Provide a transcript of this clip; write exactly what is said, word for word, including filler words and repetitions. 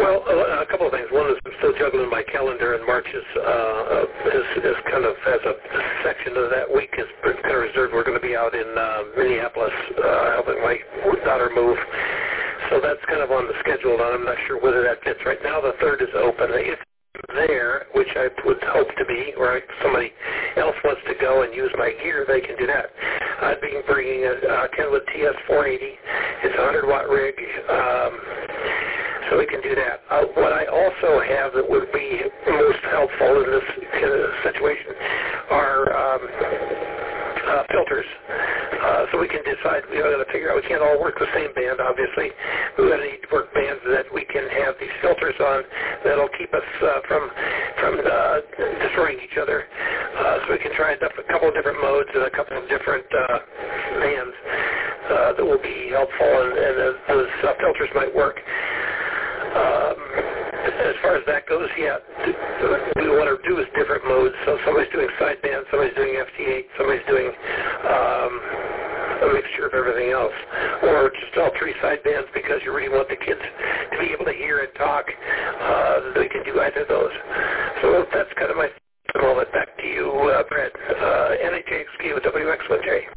Well, a, a couple of things. One is I'm still juggling my calendar, and March is, uh, is, is kind of, as a section of that week is kind of reserved. We're going to be out in uh, Minneapolis uh, helping my daughter move. So that's kind of on the schedule, and I'm not sure whether that fits. Right now the third is open. If there, which I would hope to be, or if somebody else wants to go and use my gear, they can do that. I'd be bringing a uh, Kenwood T S four eighty. It's a one hundred watt rig, um, so we can do that. Uh, what I also have that would be most helpful in this kind of situation are um, uh, filters. Uh, so we can decide, we got to figure out, we can't all work the same band, obviously. We're going to need to work bands that we can have these filters on that'll keep us uh, from from uh, destroying each other. Uh, so we can try a couple of different modes and a couple of different uh, bands uh, that will be helpful, and, and uh, those uh, filters might work. Um, as far as that goes, yeah, what we want to do is different modes. So somebody's doing sideband, somebody's doing F T eight, somebody's doing um, a mixture of everything else, or just all three sidebands because you really want the kids to be able to hear and talk. Uh, they can do either of those. So that's kind of my. I'll let back to you, uh, Brad. Uh, N H A X Q W X one J.